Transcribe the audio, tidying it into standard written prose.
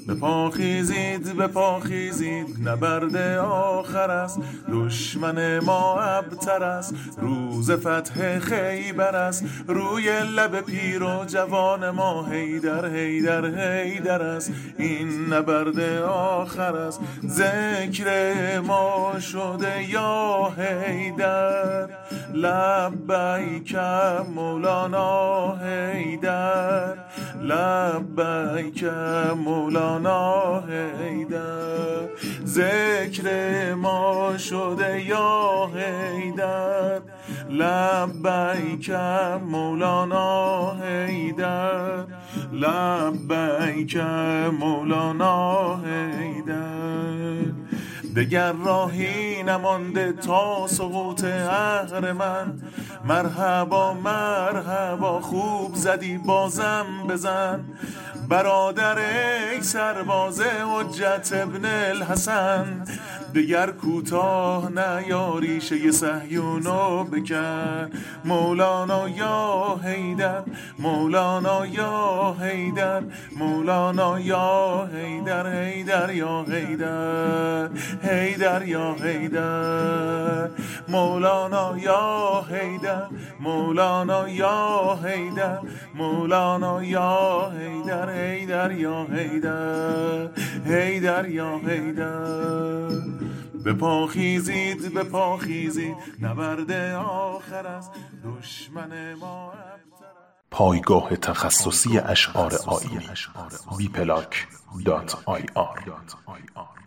به پا خیزید نبرد آخر است، دشمن ما ابتر است، روز فتح خیبر است، روی لب پیر و جوان ما حیدر است. این نبرد آخر است، ذکر ما شده یا حیدر، لبیک مولانا حیدر، لبیک مولانا حیدر. ذکر ما شده یا حیدر، لبیک مولانا حیدر، لبیک مولانا حیدر. دگر راهی نمانده تا سقوط اهرمن، مرحبا خوب زدی بازم بزن، برادر ای سرباز حجت ابن الحسن. دگر کوتاه نیاری شه صهیونو بکن، مولانا یا حیدر، مولانا یا حیدر، مولانا یا حیدر، حیدر یا حیدر، حیدر یا حیدر، مولانا یا حیدر، مولانا یا حیدر، مولانا یا حیدر، حیدر یا حیدر، حیدر یا حیدر. به پا خیزید نبرد آخر است، دشمن ما ابتر. پایگاه تخصصی اشعار آیینی wplac.ir